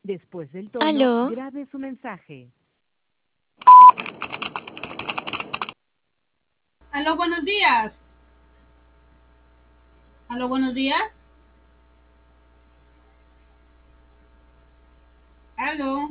Después del tono, Aló. grabe su mensaje. Aló, buenos días. Aló, buenos días. Aló.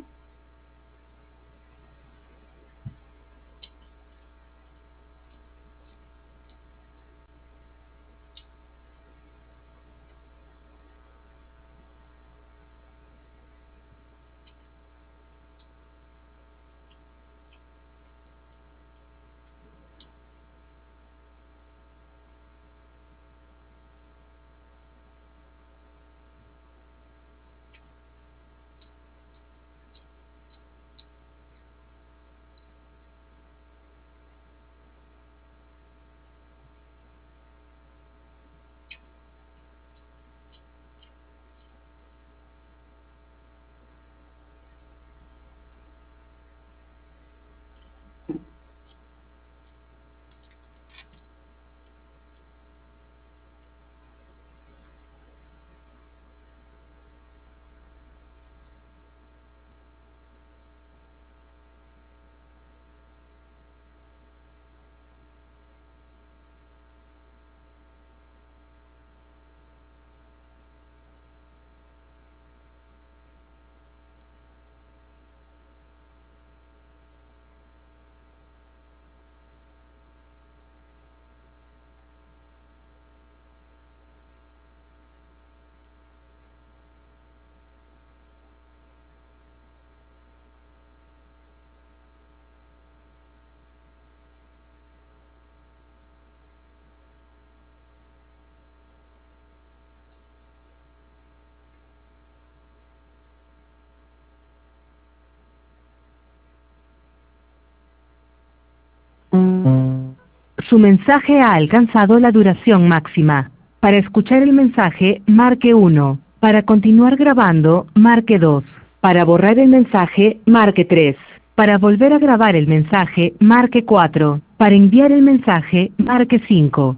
Su mensaje ha alcanzado la duración máxima. Para escuchar el mensaje, marque 1. Para continuar grabando, marque 2. Para borrar el mensaje, marque 3. Para volver a grabar el mensaje, marque 4. Para enviar el mensaje, marque 5.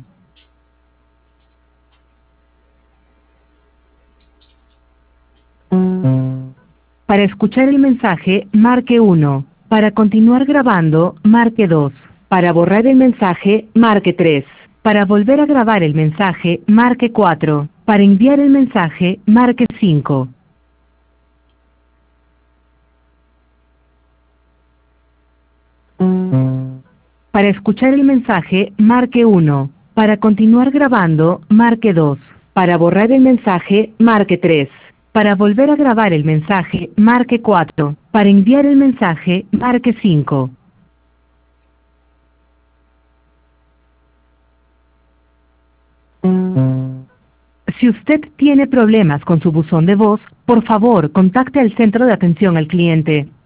Para escuchar el mensaje, marque 1. Para continuar grabando, marque 2. Para borrar el mensaje, marque 3. Para volver a grabar el mensaje, marque 4. Para enviar el mensaje, marque 5. Para escuchar el mensaje, marque 1. Para continuar grabando, marque 2. Para borrar el mensaje, marque 3. Para volver a grabar el mensaje, marque 4. Para enviar el mensaje, marque 5. Si usted tiene problemas con su buzón de voz, por favor, contacte al centro de atención al cliente.